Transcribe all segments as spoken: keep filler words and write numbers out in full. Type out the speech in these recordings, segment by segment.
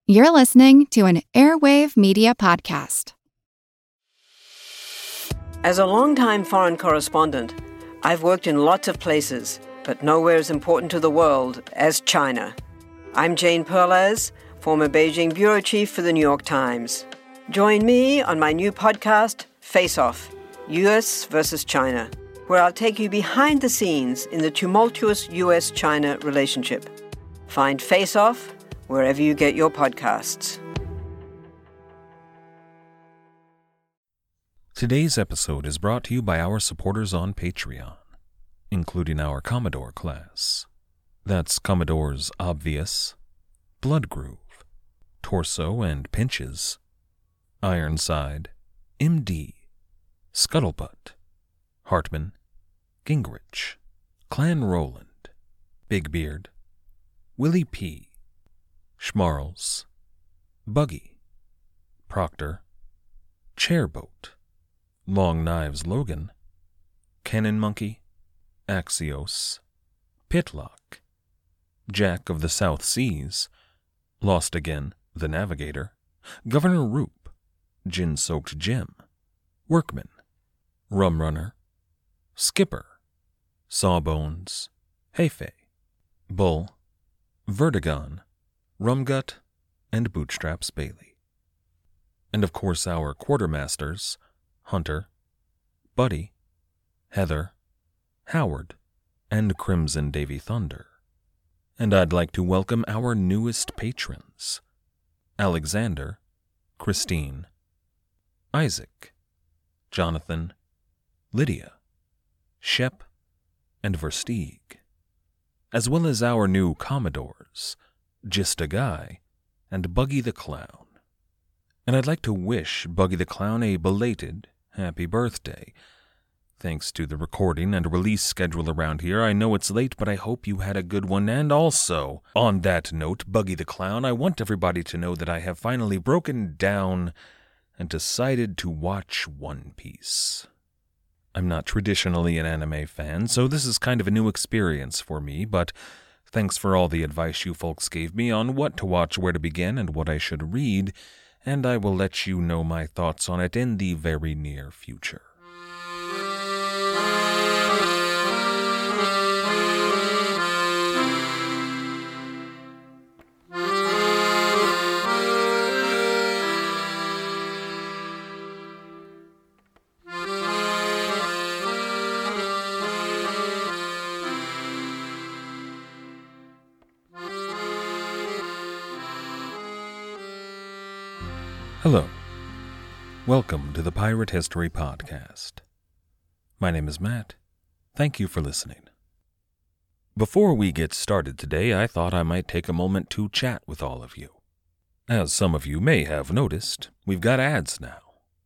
You're listening to an Airwave Media Podcast. As a longtime foreign correspondent, I've worked in lots of places, but nowhere as important to the world as China. I'm Jane Perlez, former Beijing bureau chief for the New York Times. Join me on my new podcast, Face Off, U S versus China, where I'll take you behind the scenes in the tumultuous U S China relationship. Find Face Off wherever you get your podcasts. Today's episode is brought to you by our supporters on Patreon, including our Commodore class. That's Commodores Obvious, Bloodgroove, Torso and Pinches, Ironside, M D, Scuttlebutt, Hartman, Gingrich, Clan Roland, Big Beard, Willie P., Schmarls, Buggy, Proctor, Chairboat, Long Knives Logan, Cannon Monkey, Axios, Pitlock, Jack of the South Seas, Lost Again, The Navigator, Governor Roop, Gin-Soaked Jim, Workman, Rum Runner, Skipper, Sawbones, Hefe, Bull, Vertigon, Rumgut, and Bootstraps Bailey. And of course our quartermasters, Hunter, Buddy, Heather, Howard, and Crimson Davy Thunder. And I'd like to welcome our newest patrons, Alexander, Christine, Isaac, Jonathan, Lydia, Shep, and Versteeg, as well as our new Commodores, Just a Guy, and Buggy the Clown. And I'd like to wish Buggy the Clown a belated happy birthday. Thanks to the recording and release schedule around here, I know it's late, but I hope you had a good one. And also, on that note, Buggy the Clown, I want everybody to know that I have finally broken down and decided to watch One Piece. I'm not traditionally an anime fan, so this is kind of a new experience for me, but thanks for all the advice you folks gave me on what to watch, where to begin, and what I should read, and I will let you know my thoughts on it in the very near future. Hello. Welcome to the Pirate History Podcast. My name is Matt. Thank you for listening. Before we get started today, I thought I might take a moment to chat with all of you. As some of you may have noticed, we've got ads now.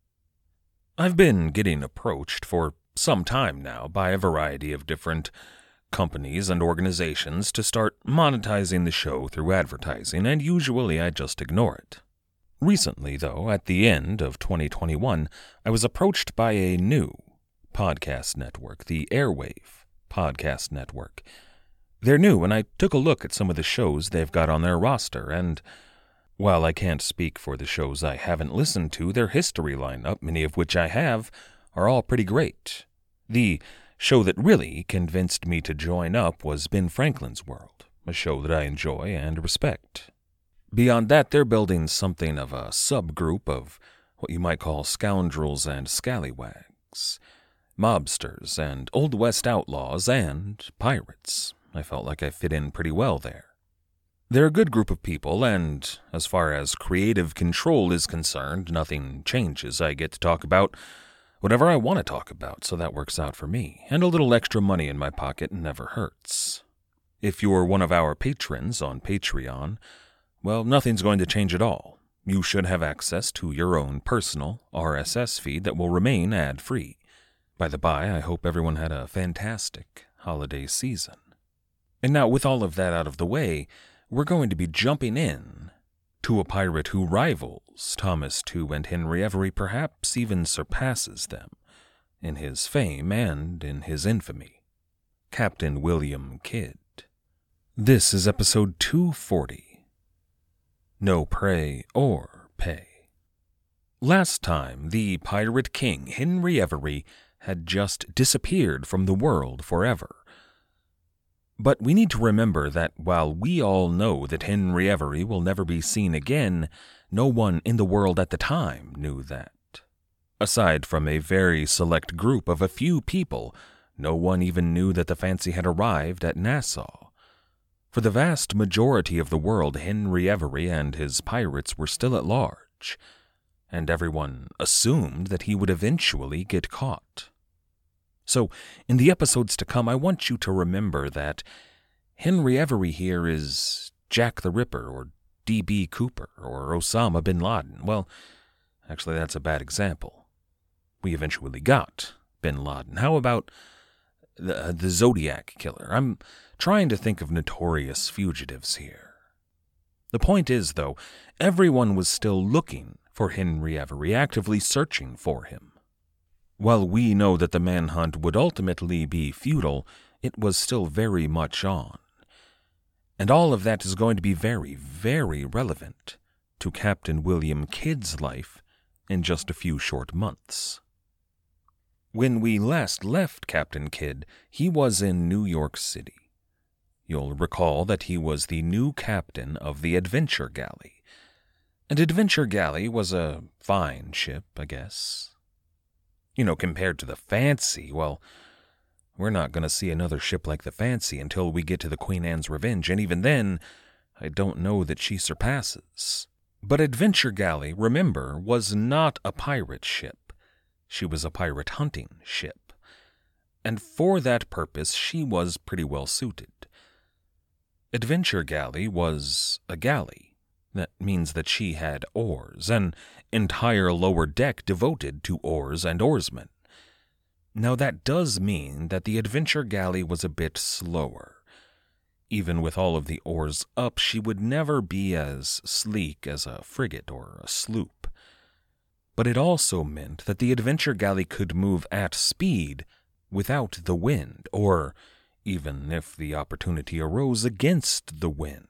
I've been getting approached for some time now by a variety of different companies and organizations to start monetizing the show through advertising, and usually I just ignore it. Recently, though, at the end of twenty twenty-one, I was approached by a new podcast network, the Airwave Podcast Network. They're new, and I took a look at some of the shows they've got on their roster, and while I can't speak for the shows I haven't listened to, their history lineup, many of which I have, are all pretty great. The show that really convinced me to join up was Ben Franklin's World, a show that I enjoy and respect. Beyond that, they're building something of a subgroup of what you might call scoundrels and scallywags, mobsters and Old West outlaws and pirates. I felt like I fit in pretty well there. They're a good group of people, and as far as creative control is concerned, nothing changes. I get to talk about whatever I want to talk about, so that works out for me, and a little extra money in my pocket never hurts. If you're one of our patrons on Patreon, well, nothing's going to change at all. You should have access to your own personal R S S feed that will remain ad-free. By the by, I hope everyone had a fantastic holiday season. And now, with all of that out of the way, we're going to be jumping in to a pirate who rivals Thomas Tew and Henry Every, perhaps even surpasses them in his fame and in his infamy. Captain William Kidd. This is episode two forty. no prey or pay. Last time, the pirate king, Henry Every, had just disappeared from the world forever. But we need to remember that while we all know that Henry Every will never be seen again, no one in the world at the time knew that. Aside from a very select group of a few people, no one even knew that the Fancy had arrived at Nassau. For the vast majority of the world, Henry Every and his pirates were still at large, and everyone assumed that he would eventually get caught. So, in the episodes to come, I want you to remember that Henry Every here is Jack the Ripper, or D B Cooper, or Osama bin Laden. Well, actually, that's a bad example. We eventually got bin Laden. How about the, the Zodiac Killer? I'm trying to think of notorious fugitives here. The point is, though, everyone was still looking for Henry Every, actively searching for him. While we know that the manhunt would ultimately be futile, it was still very much on. And all of that is going to be very, very relevant to Captain William Kidd's life in just a few short months. When we last left Captain Kidd, he was in New York City. You'll recall that he was the new captain of the Adventure Galley. An Adventure Galley was a fine ship, I guess. You know, compared to the Fancy, well, we're not going to see another ship like the Fancy until we get to the Queen Anne's Revenge, and even then, I don't know that she surpasses. But Adventure Galley, remember, was not a pirate ship. She was a pirate hunting ship. And for that purpose, she was pretty well suited. Adventure Galley was a galley. That means that she had oars, an entire lower deck devoted to oars and oarsmen. Now that does mean that the Adventure Galley was a bit slower. Even with all of the oars up, she would never be as sleek as a frigate or a sloop. But it also meant that the Adventure Galley could move at speed without the wind, or even if the opportunity arose against the wind.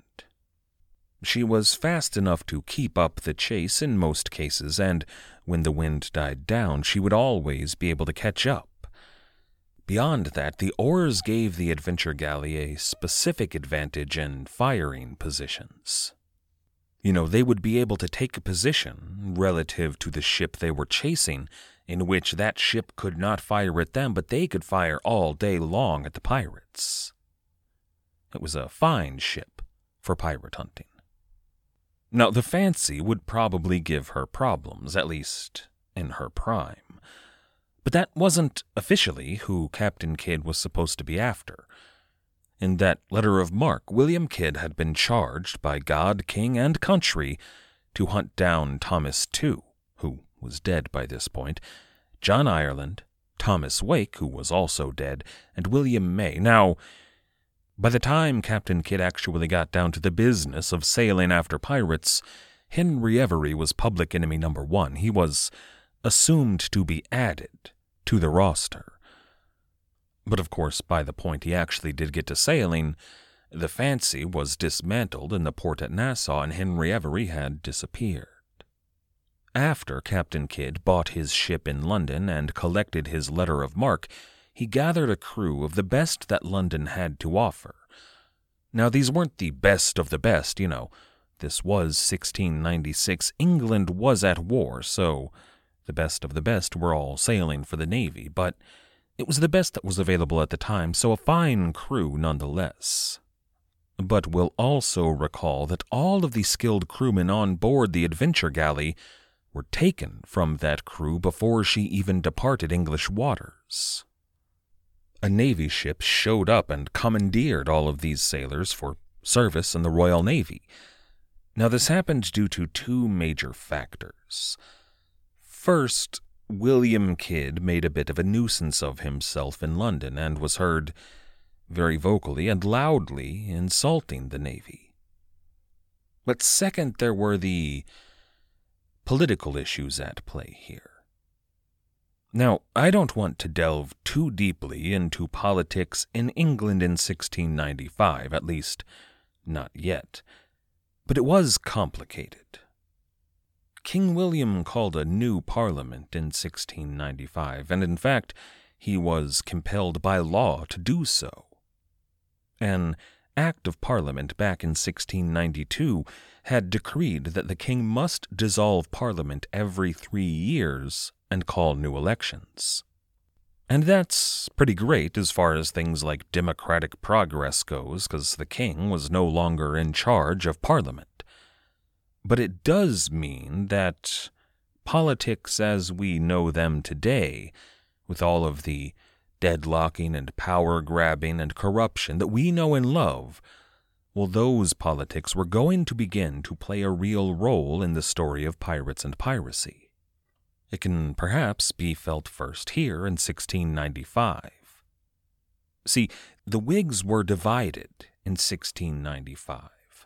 She was fast enough to keep up the chase in most cases, and when the wind died down, she would always be able to catch up. Beyond that, the oars gave the Adventure Galley a specific advantage in firing positions. You know, they would be able to take a position relative to the ship they were chasing in which that ship could not fire at them, but they could fire all day long at the pirates. It was a fine ship for pirate hunting. Now, the Fancy would probably give her problems, at least in her prime. But that wasn't officially who Captain Kidd was supposed to be after. In that letter of marque, William Kidd had been charged by God, king, and country to hunt down Thomas Tew, who was dead by this point, John Ireland, Thomas Wake, who was also dead, and William May. Now, by the time Captain Kidd actually got down to the business of sailing after pirates, Henry Every was public enemy number one. He was assumed to be added to the roster. But of course, by the point he actually did get to sailing, the Fancy was dismantled in the port at Nassau, and Henry Every had disappeared. After Captain Kidd bought his ship in London and collected his letter of marque, he gathered a crew of the best that London had to offer. Now, these weren't the best of the best, you know. This was sixteen ninety-six. England was at war, so the best of the best were all sailing for the Navy, but it was the best that was available at the time, so a fine crew nonetheless. But we'll also recall that all of the skilled crewmen on board the Adventure Galley were taken from that crew before she even departed English waters. A Navy ship showed up and commandeered all of these sailors for service in the Royal Navy. Now, this happened due to two major factors. First, William Kidd made a bit of a nuisance of himself in London and was heard very vocally and loudly insulting the Navy. But second, there were the political issues at play here. Now, I don't want to delve too deeply into politics in England in sixteen ninety-five, at least not yet. But it was complicated. King William called a new parliament in sixteen ninety-five, and in fact, he was compelled by law to do so. An Act of Parliament back in sixteen ninety-two had decreed that the king must dissolve Parliament every three years and call new elections. And that's pretty great as far as things like democratic progress goes, because the king was no longer in charge of Parliament. But it does mean that politics as we know them today, with all of the deadlocking and power-grabbing and corruption that we know and love, well, those politics were going to begin to play a real role in the story of pirates and piracy. It can perhaps be felt first here in sixteen ninety-five. See, the Whigs were divided in sixteen ninety-five.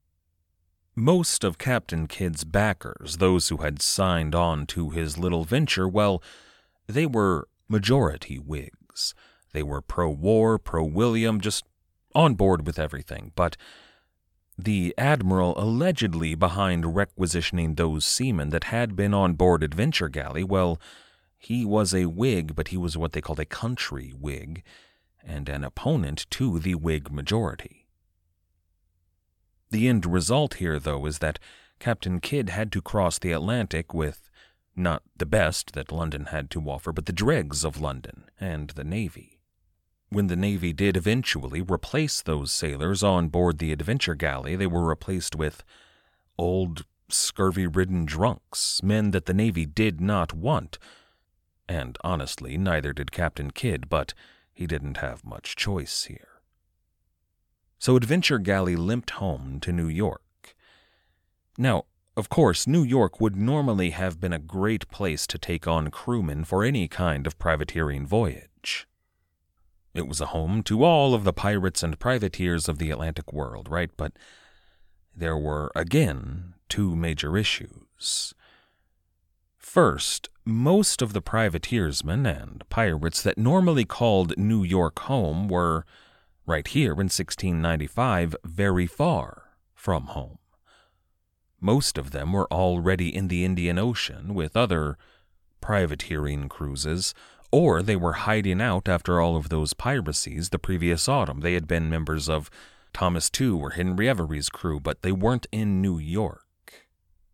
Most of Captain Kidd's backers, those who had signed on to his little venture, well, they were majority Whigs. They were pro-war, pro-William, just on board with everything. But the admiral allegedly behind requisitioning those seamen that had been on board Adventure Galley, well, he was a Whig, but he was what they called a country Whig, and an opponent to the Whig majority. The end result here, though, is that Captain Kidd had to cross the Atlantic with not the best that London had to offer, but the dregs of London and the Navy. When the Navy did eventually replace those sailors on board the Adventure Galley, they were replaced with old, scurvy-ridden drunks, men that the Navy did not want. And honestly, neither did Captain Kidd, but he didn't have much choice here. So Adventure Galley limped home to New York. Now, of course, New York would normally have been a great place to take on crewmen for any kind of privateering voyage. It was a home to all of the pirates and privateers of the Atlantic world, right? But there were, again, two major issues. First, most of the privateersmen and pirates that normally called New York home were, right here in sixteen ninety-five, very far from home. Most of them were already in the Indian Ocean with other privateering cruises, or they were hiding out after all of those piracies the previous autumn. They had been members of Thomas Tew or Henry Every's crew, but they weren't in New York.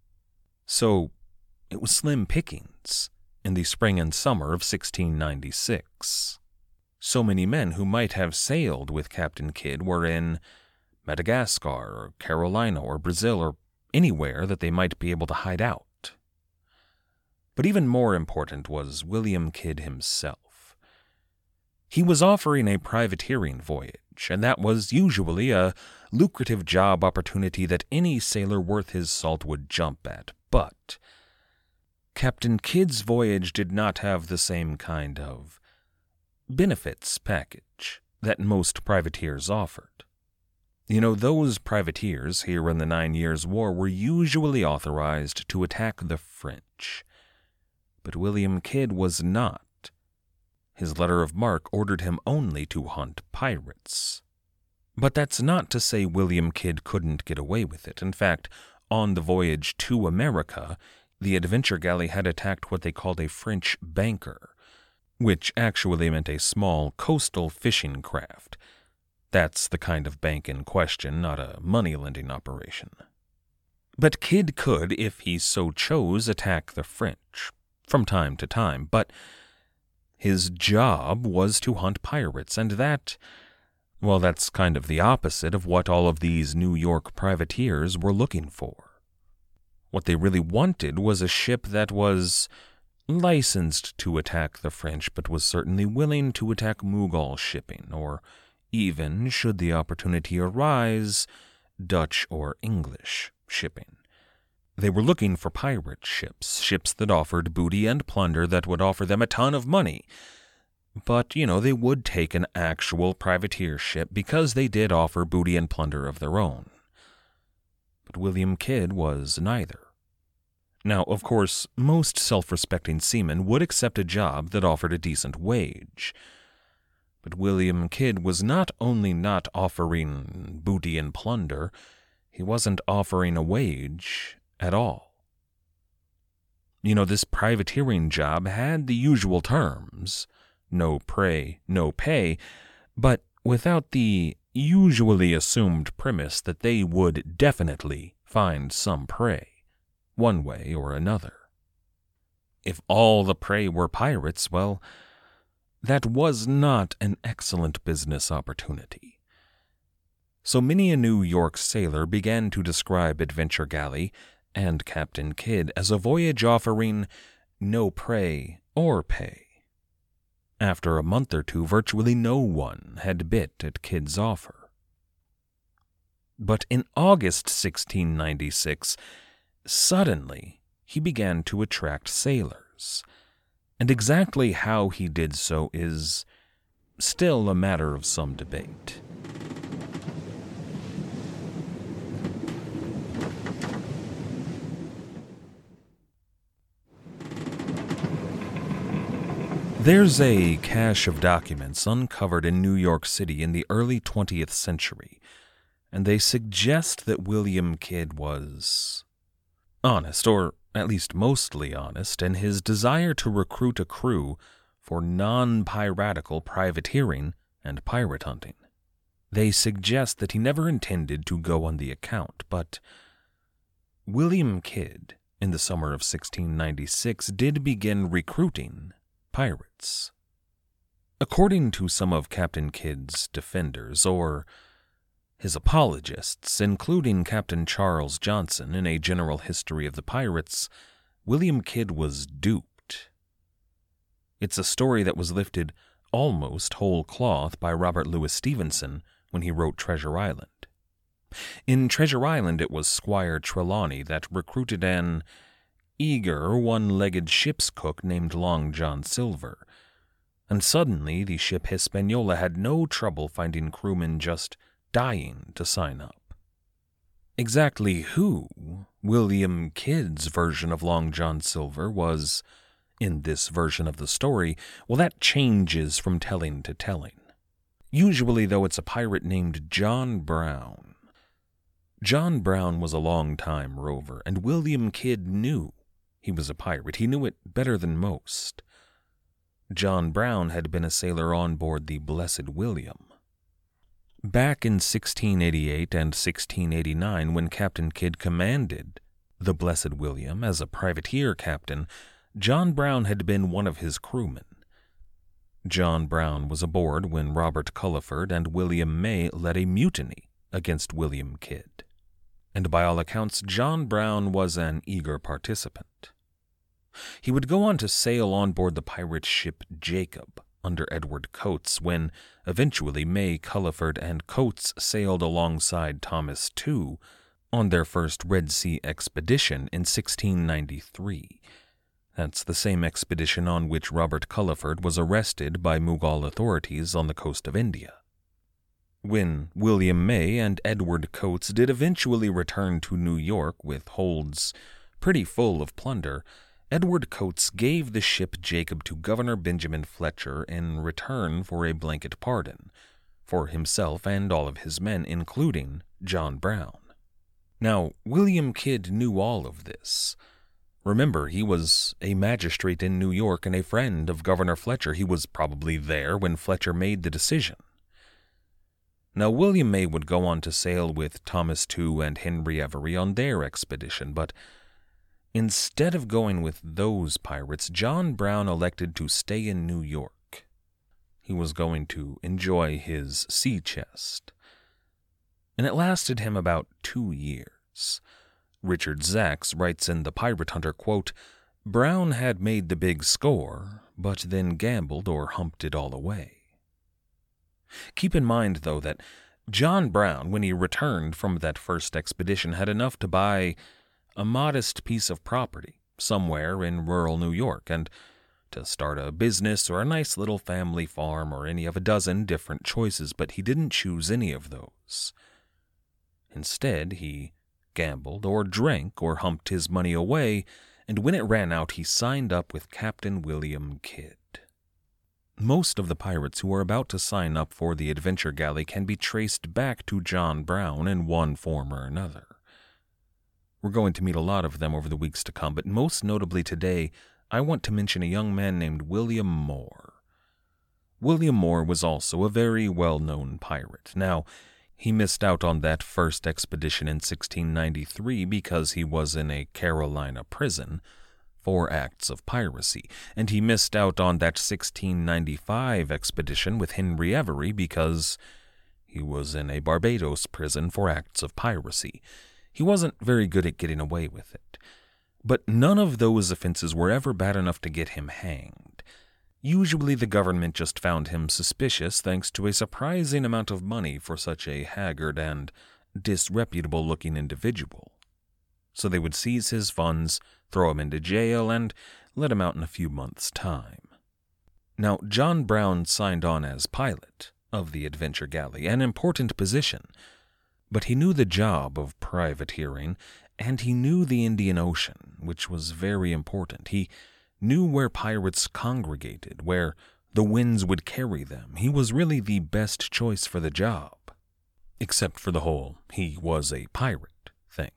So it was slim pickings in the spring and summer of sixteen ninety-six. So many men who might have sailed with Captain Kidd were in Madagascar or Carolina or Brazil or anywhere that they might be able to hide out. But even more important was William Kidd himself. He was offering a privateering voyage, and that was usually a lucrative job opportunity that any sailor worth his salt would jump at. But Captain Kidd's voyage did not have the same kind of benefits package that most privateers offered. You know, those privateers here in the Nine Years' War were usually authorized to attack the French. But William Kidd was not. His letter of marque ordered him only to hunt pirates. But that's not to say William Kidd couldn't get away with it. In fact, on the voyage to America, the Adventure Galley had attacked what they called a French banker, which actually meant a small coastal fishing craft. That's the kind of bank in question, not a money-lending operation. But Kidd could, if he so chose, attack the French from time to time, but his job was to hunt pirates, and that, well, that's kind of the opposite of what all of these New York privateers were looking for. What they really wanted was a ship that was licensed to attack the French, but was certainly willing to attack Mughal shipping, or even, should the opportunity arise, Dutch or English shipping. They were looking for pirate ships, ships that offered booty and plunder that would offer them a ton of money. But, you know, they would take an actual privateer ship because they did offer booty and plunder of their own. But William Kidd was neither. Now, of course, most self-respecting seamen would accept a job that offered a decent wage. But William Kidd was not only not offering booty and plunder, he wasn't offering a wage at all. You know, this privateering job had the usual terms, no prey, no pay, but without the usually assumed premise that they would definitely find some prey, one way or another. If all the prey were pirates, well, that was not an excellent business opportunity. So many a New York sailor began to describe Adventure Galley and Captain Kidd as a voyage offering no prey or pay. After a month or two, virtually no one had bit at Kidd's offer. But in August sixteen ninety-six, suddenly he began to attract sailors, and exactly how he did so is still a matter of some debate. There's a cache of documents uncovered in New York City in the early twentieth century, and they suggest that William Kidd was honest, or at least mostly honest, in his desire to recruit a crew for non-piratical privateering and pirate hunting. They suggest that he never intended to go on the account, but William Kidd, in the summer of sixteen ninety-six, did begin recruiting pirates. According to some of Captain Kidd's defenders, or his apologists, including Captain Charles Johnson in A General History of the Pirates, William Kidd was duped. It's a story that was lifted almost whole cloth by Robert Louis Stevenson when he wrote Treasure Island. In Treasure Island, it was Squire Trelawney that recruited an eager, one-legged ship's cook named Long John Silver, and suddenly the ship Hispaniola had no trouble finding crewmen just dying to sign up. Exactly who William Kidd's version of Long John Silver was in this version of the story, well, that changes from telling to telling. Usually, though, it's a pirate named John Brown. John Brown was a long-time rover, and William Kidd knew he was a pirate. He knew it better than most. John Brown had been a sailor on board the Blessed William. Back in sixteen eighty-eight and sixteen eighty-nine, when Captain Kidd commanded the Blessed William as a privateer captain, John Brown had been one of his crewmen. John Brown was aboard when Robert Culliford and William May led a mutiny against William Kidd, and by all accounts, John Brown was an eager participant. He would go on to sail on board the pirate ship Jacob under Edward Coates when, eventually, May, Culliford, and Coates sailed alongside Thomas Tew on their first Red Sea expedition in sixteen ninety-three. That's the same expedition on which Robert Culliford was arrested by Mughal authorities on the coast of India. When William May and Edward Coates did eventually return to New York with holds pretty full of plunder, Edward Coates gave the ship Jacob to Governor Benjamin Fletcher in return for a blanket pardon for himself and all of his men, including John Brown. Now, William Kidd knew all of this. Remember, he was a magistrate in New York and a friend of Governor Fletcher. He was probably there when Fletcher made the decision. Now, William May would go on to sail with Thomas Tew and Henry Every on their expedition, but instead of going with those pirates, John Brown elected to stay in New York. He was going to enjoy his sea chest. And it lasted him about two years. Richard Zacks writes in The Pirate Hunter, quote, "Brown had made the big score, but then gambled or humped it all away." Keep in mind, though, that John Brown, when he returned from that first expedition, had enough to buy a modest piece of property somewhere in rural New York and to start a business or a nice little family farm or any of a dozen different choices, but he didn't choose any of those. Instead, he gambled or drank or humped his money away, and when it ran out, he signed up with Captain William Kidd. Most of the pirates who are about to sign up for the Adventure Galley can be traced back to John Brown in one form or another. We're going to meet a lot of them over the weeks to come, but most notably today, I want to mention a young man named William Moore. William Moore was also a very well-known pirate. Now, he missed out on that first expedition in sixteen ninety-three because he was in a Carolina prison for acts of piracy, and he missed out on that sixteen ninety-five expedition with Henry Every because he was in a Barbados prison for acts of piracy. He wasn't very good at getting away with it. But none of those offenses were ever bad enough to get him hanged. Usually the government just found him suspicious thanks to a surprising amount of money for such a haggard and disreputable-looking individual. So they would seize his funds, throw him into jail, and let him out in a few months' time. Now, John Brown signed on as pilot of the Adventure Galley, an important position, but he knew the job of privateering, and he knew the Indian Ocean, which was very important. He knew where pirates congregated, where the winds would carry them. He was really the best choice for the job, except for the whole he was a pirate thing.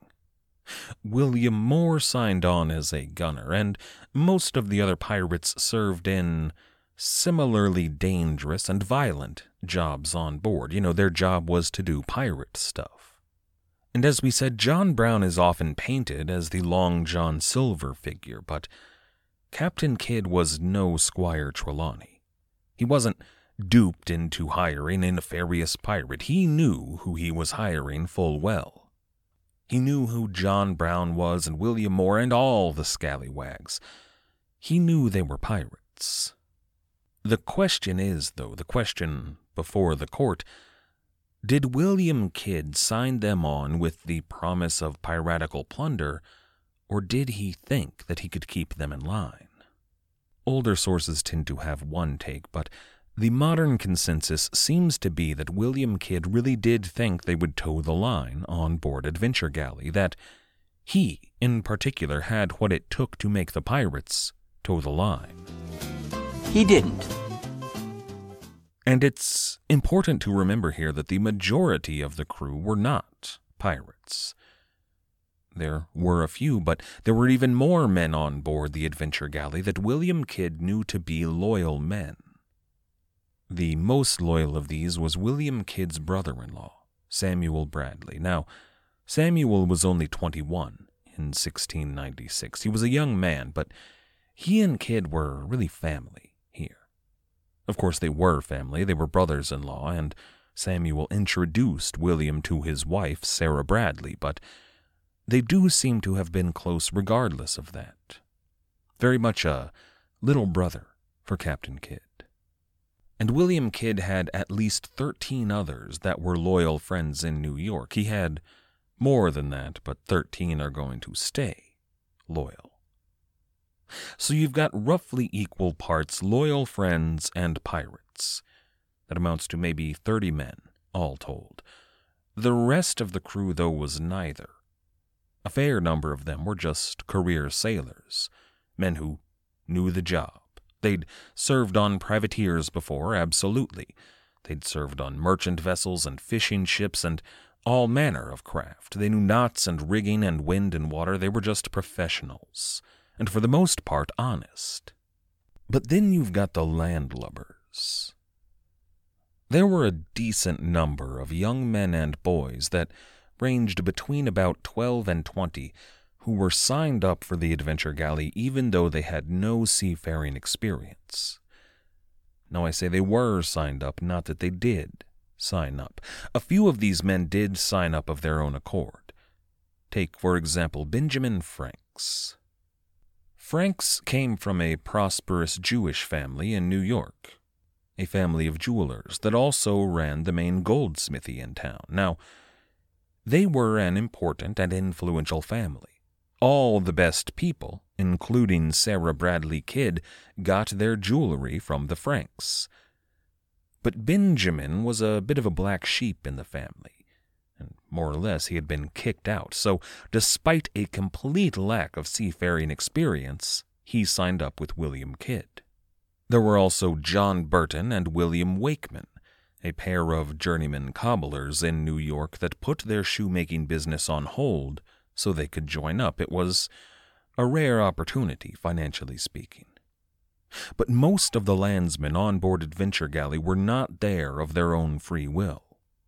William Moore signed on as a gunner, and most of the other pirates served in similarly dangerous and violent jobs on board. You know, their job was to do pirate stuff. And as we said, John Brown is often painted as the Long John Silver figure, but Captain Kidd was no Squire Trelawney. He wasn't duped into hiring a nefarious pirate. He knew who he was hiring full well. He knew who John Brown was and William Moore and all the scallywags. He knew they were pirates. The question is, though, the question before the court, did William Kidd sign them on with the promise of piratical plunder, or did he think that he could keep them in line? Older sources tend to have one take, but the modern consensus seems to be that William Kidd really did think they would toe the line on board Adventure Galley, that he, in particular, had what it took to make the pirates toe the line. He didn't. And it's important to remember here that the majority of the crew were not pirates. There were a few, but there were even more men on board the Adventure Galley that William Kidd knew to be loyal men. The most loyal of these was William Kidd's brother-in-law, Samuel Bradley. Now, Samuel was only twenty-one in sixteen ninety-six. He was a young man, but he and Kidd were really family here. Of course, they were family. They were brothers-in-law, and Samuel introduced William to his wife, Sarah Bradley, but they do seem to have been close regardless of that. Very much a little brother for Captain Kidd. And William Kidd had at least thirteen others that were loyal friends in New York. He had more than that, but thirteen are going to stay loyal. So you've got roughly equal parts loyal friends and pirates. That amounts to maybe thirty men, all told. The rest of the crew, though, was neither. A fair number of them were just career sailors, men who knew the job. They'd served on privateers before, absolutely. They'd served on merchant vessels and fishing ships and all manner of craft. They knew knots and rigging and wind and water. They were just professionals, and for the most part honest. But then you've got the landlubbers. There were a decent number of young men and boys that ranged between about twelve and twenty who were signed up for the Adventure Galley even though they had no seafaring experience. Now I say they were signed up, not that they did sign up. A few of these men did sign up of their own accord. Take, for example, Benjamin Franks. Franks came from a prosperous Jewish family in New York, a family of jewelers that also ran the main goldsmithy in town. Now, they were an important and influential family. All the best people, including Sarah Bradley Kidd, got their jewelry from the Franks. But Benjamin was a bit of a black sheep in the family, and more or less he had been kicked out, so despite a complete lack of seafaring experience, he signed up with William Kidd. There were also John Burton and William Wakeman, a pair of journeyman cobblers in New York that put their shoemaking business on hold so they could join up. It was a rare opportunity, financially speaking. But most of the landsmen on board Adventure Galley were not there of their own free will.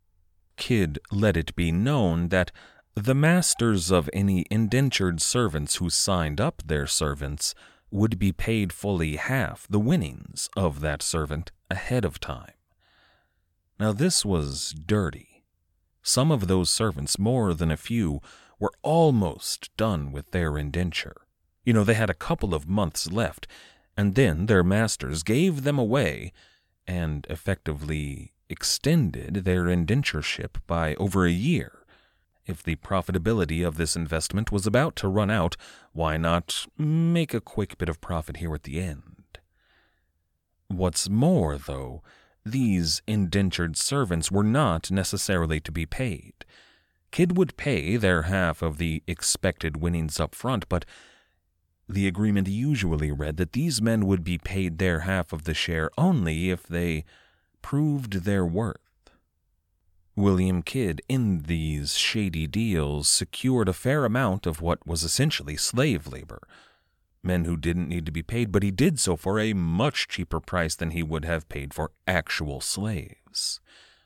Kidd let it be known that the masters of any indentured servants who signed up their servants would be paid fully half the winnings of that servant ahead of time. Now this was dirty. Some of those servants, more than a few, were almost done with their indenture. You know, they had a couple of months left, and then their masters gave them away and effectively extended their indentureship by over a year. If the profitability of this investment was about to run out, why not make a quick bit of profit here at the end? What's more, though, these indentured servants were not necessarily to be paid. Kidd would pay their half of the expected winnings up front, but the agreement usually read that these men would be paid their half of the share only if they proved their worth. William Kidd, in these shady deals, secured a fair amount of what was essentially slave labor, men who didn't need to be paid, but he did so for a much cheaper price than he would have paid for actual slaves.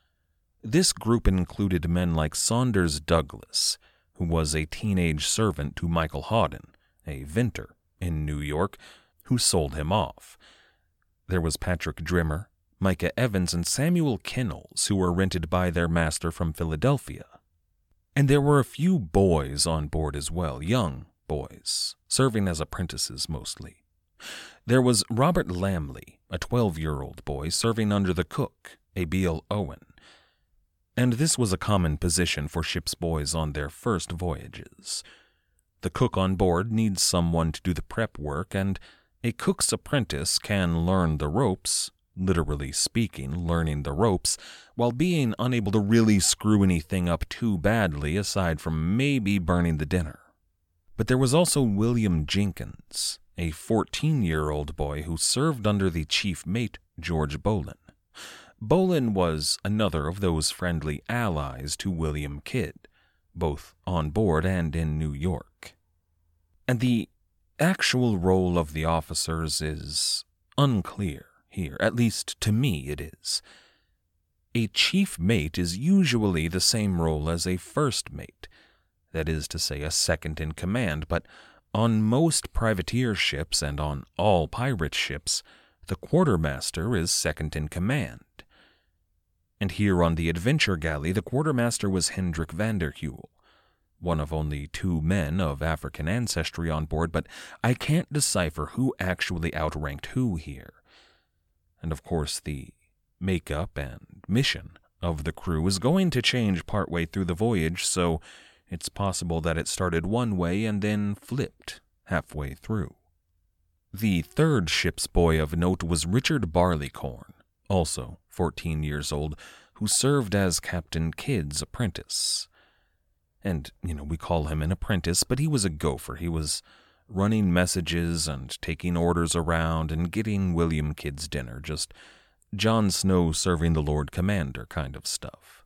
This group included men like Saunders Douglas, who was a teenage servant to Michael Hawden, a vintner in New York, who sold him off. There was Patrick Drimmer, Micah Evans, and Samuel Kinnels, who were rented by their master from Philadelphia. And there were a few boys on board as well, young boys, serving as apprentices mostly. There was Robert Lamley, a twelve-year-old boy serving under the cook, Abiel Owen. And this was a common position for ship's boys on their first voyages. The cook on board needs someone to do the prep work, and a cook's apprentice can learn the ropes, literally speaking, learning the ropes, while being unable to really screw anything up too badly aside from maybe burning the dinner. But there was also William Jenkins, a fourteen-year-old boy who served under the chief mate, George Bolin. Bolin was another of those friendly allies to William Kidd, both on board and in New York. And the actual role of the officers is unclear here, at least to me it is. A chief mate is usually the same role as a first mate, that is to say, a second in command, but on most privateer ships and on all pirate ships, the quartermaster is second in command. And here on the Adventure Galley, the quartermaster was Hendrik Vanderheuvel, one of only two men of African ancestry on board, but I can't decipher who actually outranked who here. And of course, the makeup and mission of the crew is going to change partway through the voyage, so it's possible that it started one way and then flipped halfway through. The third ship's boy of note was Richard Barleycorn, also fourteen years old, who served as Captain Kidd's apprentice. And, you know, we call him an apprentice, but he was a gopher. He was running messages and taking orders around and getting William Kidd's dinner, just Jon Snow serving the Lord Commander kind of stuff.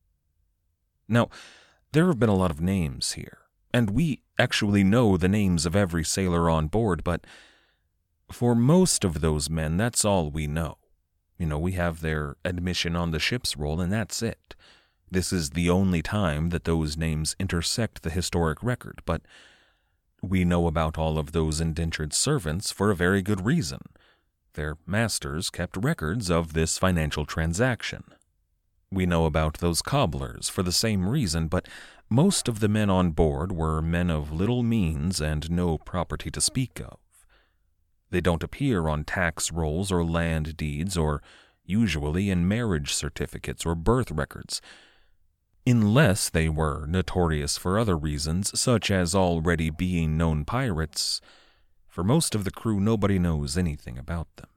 Now, there have been a lot of names here, and we actually know the names of every sailor on board, but for most of those men, that's all we know. You know, we have their admission on the ship's roll, and that's it. This is the only time that those names intersect the historic record, but we know about all of those indentured servants for a very good reason. Their masters kept records of this financial transaction. We know about those cobblers for the same reason, but most of the men on board were men of little means and no property to speak of. They don't appear on tax rolls or land deeds, or usually in marriage certificates or birth records, unless they were notorious for other reasons, such as already being known pirates. For most of the crew, nobody knows anything about them.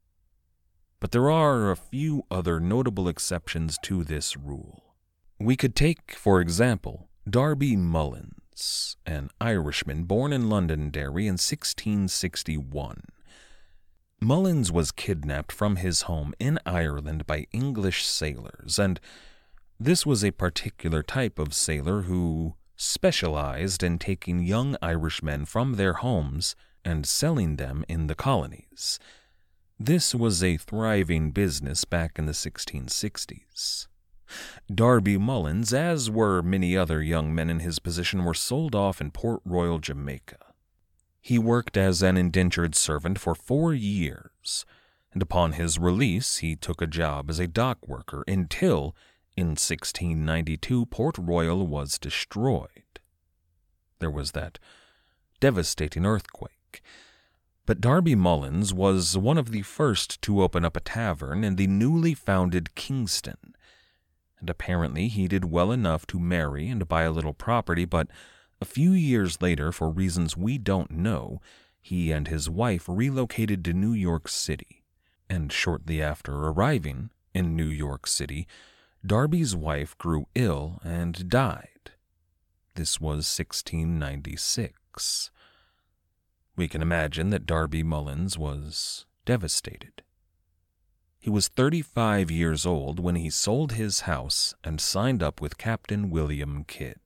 But there are a few other notable exceptions to this rule. We could take, for example, Darby Mullins, an Irishman born in Londonderry in sixteen sixty-one. Mullins was kidnapped from his home in Ireland by English sailors, and this was a particular type of sailor who specialized in taking young Irishmen from their homes and selling them in the colonies. This was a thriving business back in the sixteen sixties. Darby Mullins, as were many other young men in his position, were sold off in Port Royal, Jamaica. He worked as an indentured servant for four years, and upon his release he took a job as a dock worker until, in sixteen ninety-two, Port Royal was destroyed. There was that devastating earthquake. But Darby Mullins was one of the first to open up a tavern in the newly founded Kingston, and apparently he did well enough to marry and buy a little property, but a few years later, for reasons we don't know, he and his wife relocated to New York City, and shortly after arriving in New York City, Darby's wife grew ill and died. This was sixteen ninety-six. We can imagine that Darby Mullins was devastated. He was thirty-five years old when he sold his house and signed up with Captain William Kidd.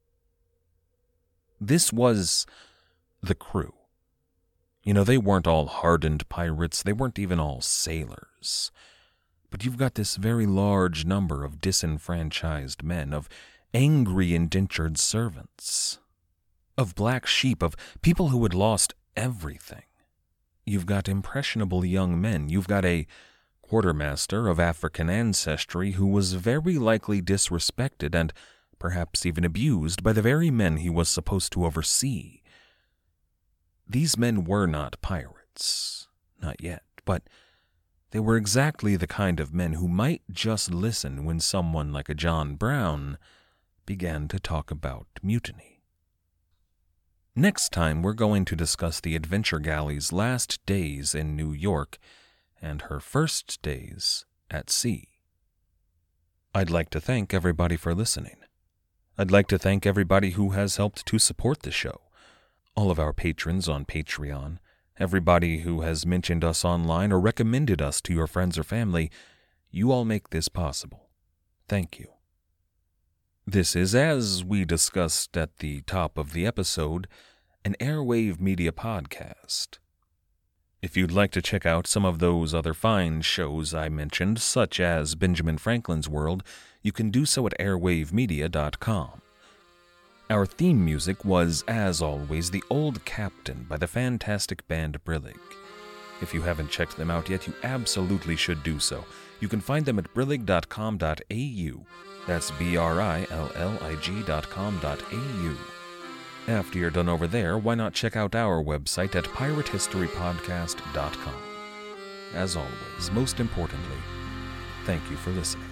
This was the crew. You know, they weren't all hardened pirates, they weren't even all sailors. But you've got this very large number of disenfranchised men, of angry indentured servants, of black sheep, of people who had lost everything. You've got impressionable young men. You've got a quartermaster of African ancestry who was very likely disrespected and perhaps even abused by the very men he was supposed to oversee. These men were not pirates, not yet, but they were exactly the kind of men who might just listen when someone like a John Brown began to talk about mutiny. Next time, we're going to discuss the Adventure Galley's last days in New York and her first days at sea. I'd like to thank everybody for listening. I'd like to thank everybody who has helped to support the show, all of our patrons on Patreon, everybody who has mentioned us online or recommended us to your friends or family. You all make this possible. Thank you. This is, as we discussed at the top of the episode, an Airwave Media podcast. If you'd like to check out some of those other fine shows I mentioned, such as Benjamin Franklin's World, you can do so at airwave media dot com. Our theme music was, as always, The Old Captain by the fantastic band Brillig. If you haven't checked them out yet, you absolutely should do so. You can find them at brillig dot com dot a u. That's B R I L L I G dot com dot a u. After you're done over there, why not check out our website at pirate history podcast dot com. As always, most importantly, thank you for listening.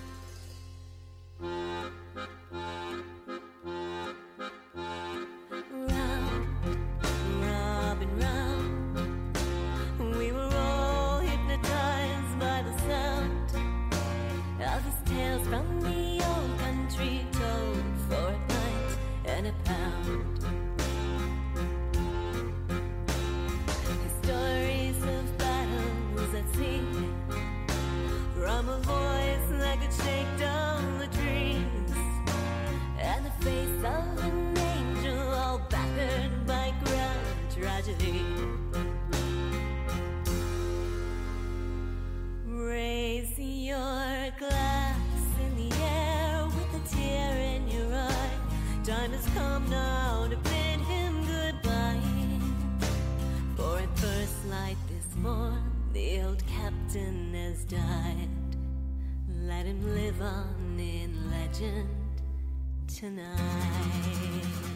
Raise your glass in the air with a tear in your eye. Time has come now to bid him goodbye. For at first light this morn, the old captain has died. Let him live on in legend tonight.